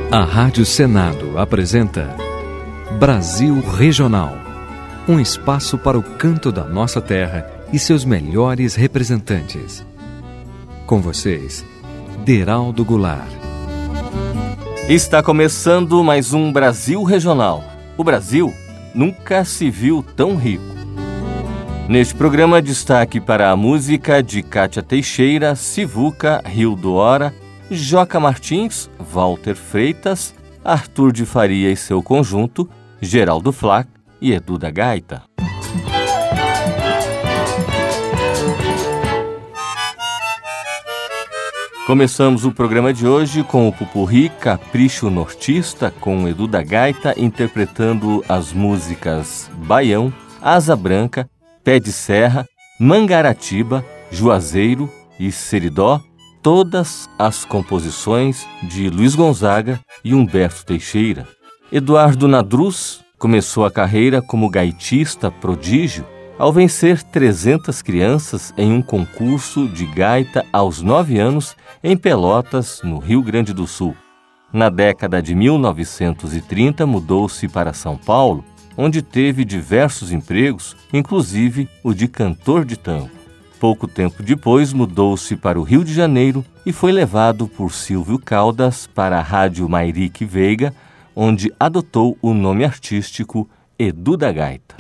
A Rádio Senado apresenta Brasil Regional, um espaço para o canto da nossa terra e seus melhores representantes. Com vocês, Deraldo Goulart. Está começando mais um Brasil Regional. O Brasil nunca se viu tão rico. Neste programa, destaque para a música de Kátia Teixeira, Sivuca, Rio do Hora, Joca Martins, Walter Freitas, Arthur de Faria e seu conjunto, Geraldo Flac e Edu da Gaita. Começamos o programa de hoje com o Pupurri Capricho Nortista, com Edu da Gaita interpretando as músicas Baião, Asa Branca, Pé de Serra, Mangaratiba, Juazeiro e Seridó, todas as composições de Luiz Gonzaga e Humberto Teixeira. Eduardo Nadruz começou a carreira como gaitista prodígio ao vencer 300 crianças em um concurso de gaita aos 9 anos em Pelotas, no Rio Grande do Sul. Na década de 1930, mudou-se para São Paulo, onde teve diversos empregos, inclusive o de cantor de tango. Pouco tempo depois, mudou-se para o Rio de Janeiro e foi levado por Silvio Caldas para a Rádio Mairique Veiga, onde adotou o nome artístico Edu da Gaita.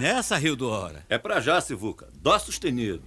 nessa, Rio do Hora? É pra já, Sivuca. Dó sustenido.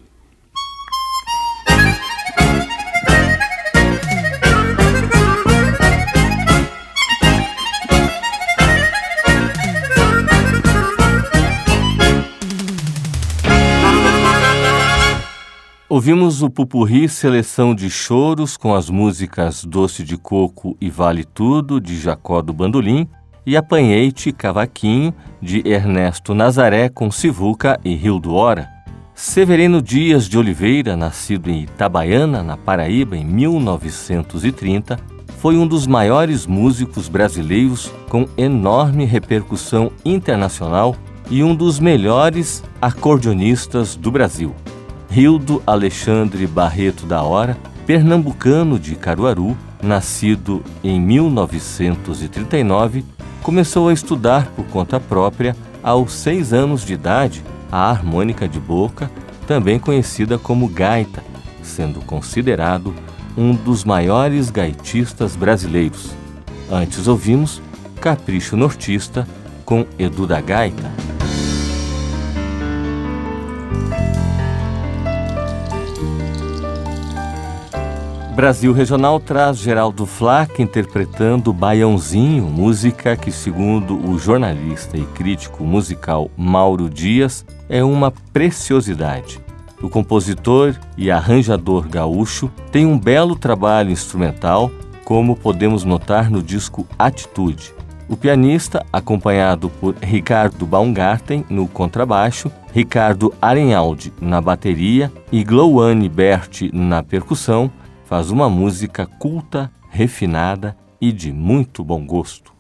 Ouvimos o Pupurri Seleção de Choros com as músicas Doce de Coco e Vale Tudo, de Jacó do Bandolim, e Apanhei-te Cavaquinho, de Ernesto Nazaré com Sivuca e Rio do Hora. Severino Dias de Oliveira, nascido em Itabaiana, na Paraíba, em 1930, foi um dos maiores músicos brasileiros com enorme repercussão internacional e um dos melhores acordeonistas do Brasil. Rildo Alexandre Barreto da Hora, pernambucano de Caruaru, nascido em 1939, começou a estudar por conta própria aos 6 anos de idade a harmônica de boca, também conhecida como gaita, sendo considerado um dos maiores gaitistas brasileiros. Antes ouvimos Capricho Nortista com Edu da Gaita. Brasil Regional traz Geraldo Flack interpretando Baiãozinho, música que, segundo o jornalista e crítico musical Mauro Dias, é uma preciosidade. O compositor e arranjador gaúcho tem um belo trabalho instrumental, como podemos notar no disco Atitude. O pianista, acompanhado por Ricardo Baumgarten no contrabaixo, Ricardo Arenhaldi na bateria e Glouane Berti na percussão, faz uma música culta, refinada e de muito bom gosto.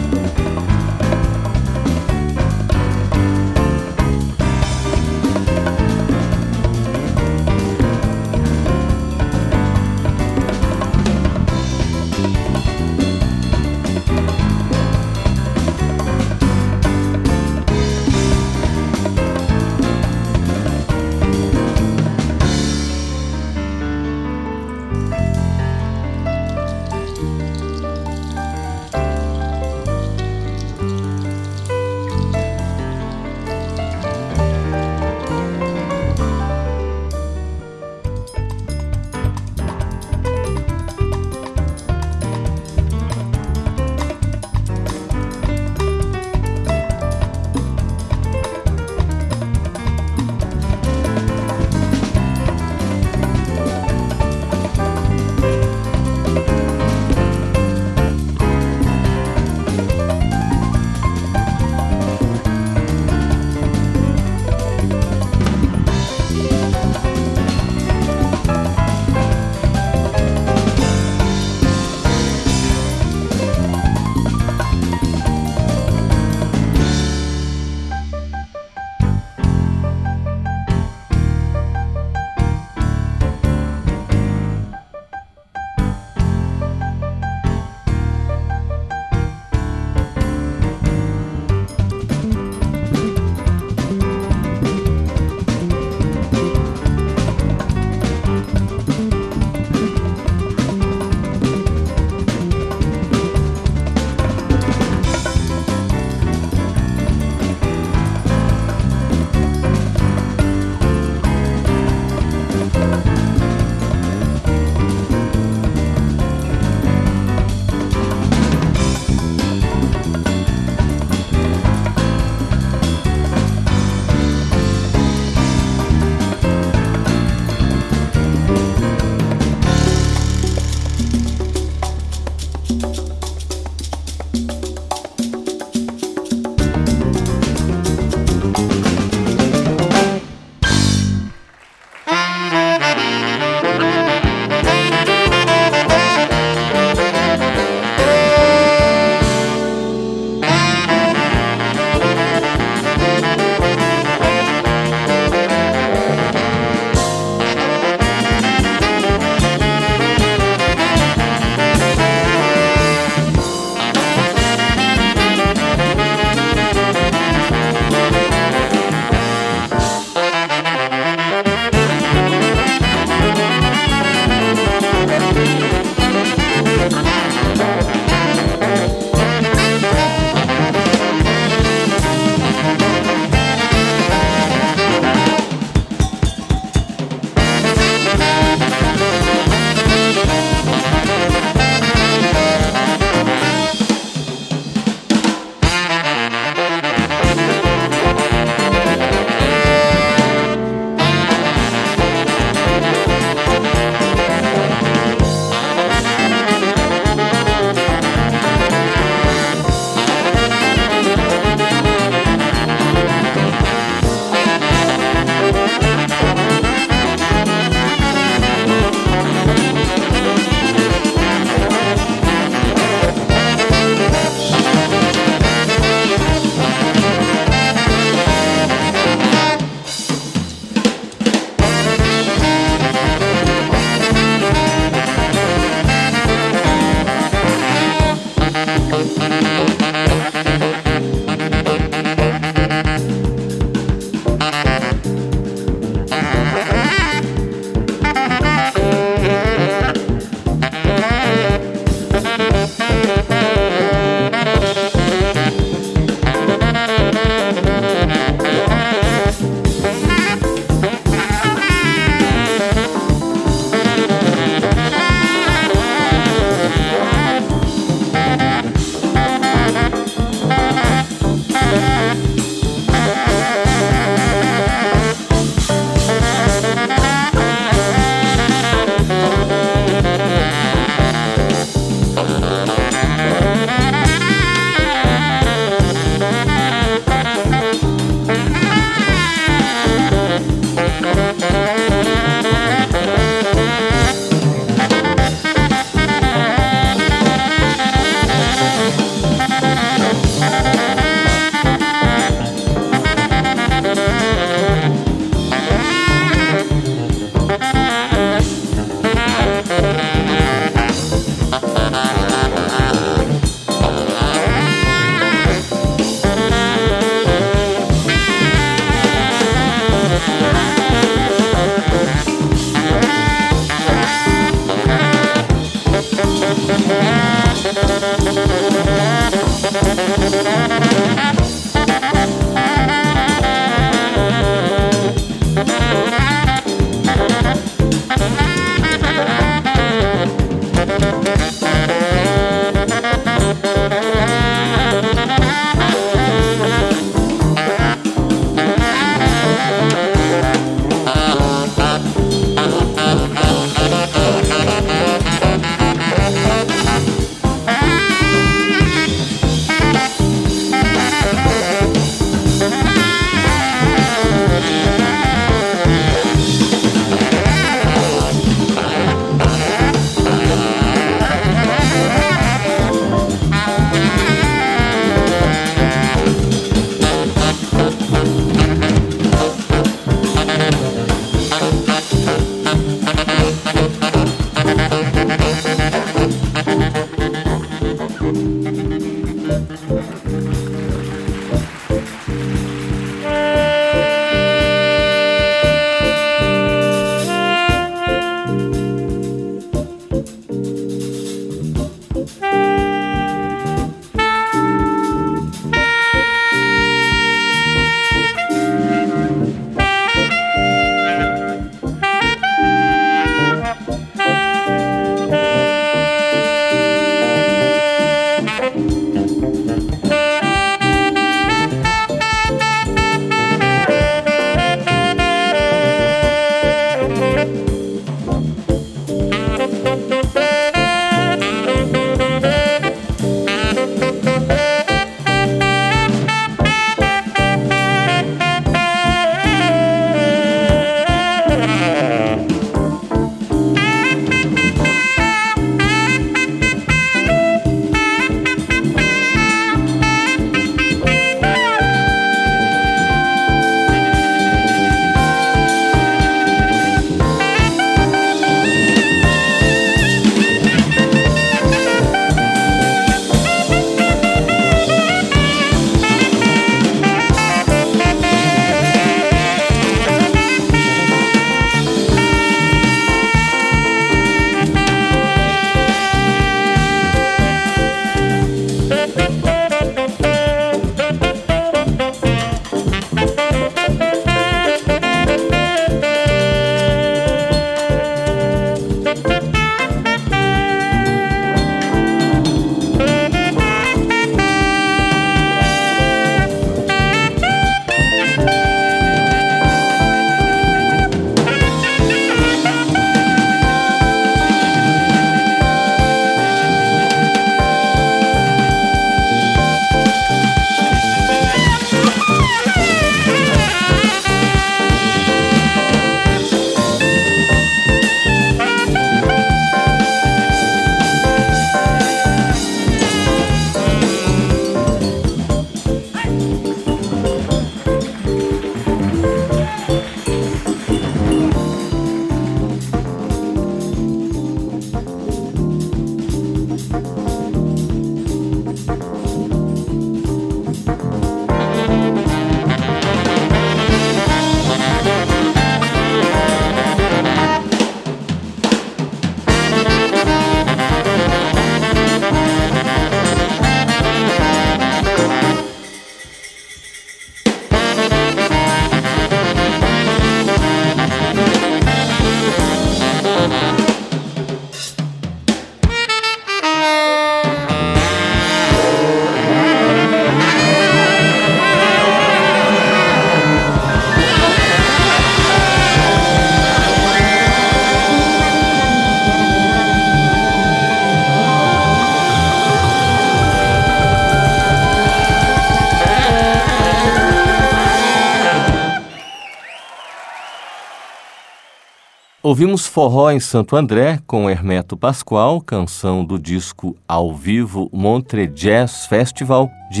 Ouvimos Forró em Santo André, com Hermeto Pascoal, canção do disco ao vivo Montreux Jazz Festival de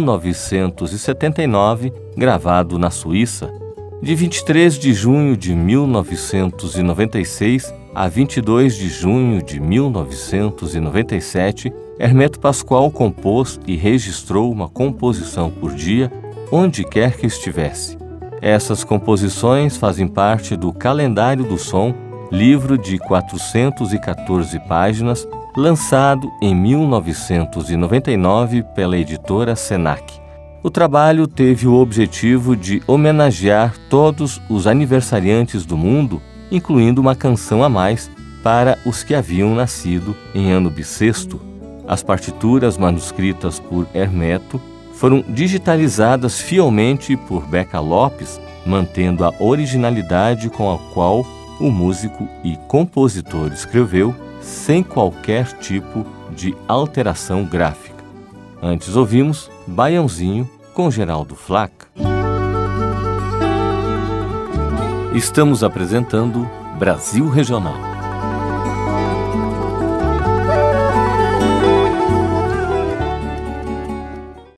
1979, gravado na Suíça. De 23 de junho de 1996 a 22 de junho de 1997, Hermeto Pascoal compôs e registrou uma composição por dia, onde quer que estivesse. Essas composições fazem parte do Calendário do Som, livro de 414 páginas, lançado em 1999 pela editora Senac. O trabalho teve o objetivo de homenagear todos os aniversariantes do mundo, incluindo uma canção a mais para os que haviam nascido em ano bissexto. As partituras manuscritas por Hermeto foram digitalizadas fielmente por Beca Lopes, mantendo a originalidade com a qual o músico e compositor escreveu, sem qualquer tipo de alteração gráfica. Antes ouvimos Baiãozinho com Geraldo Flaca. Estamos apresentando Brasil Regional.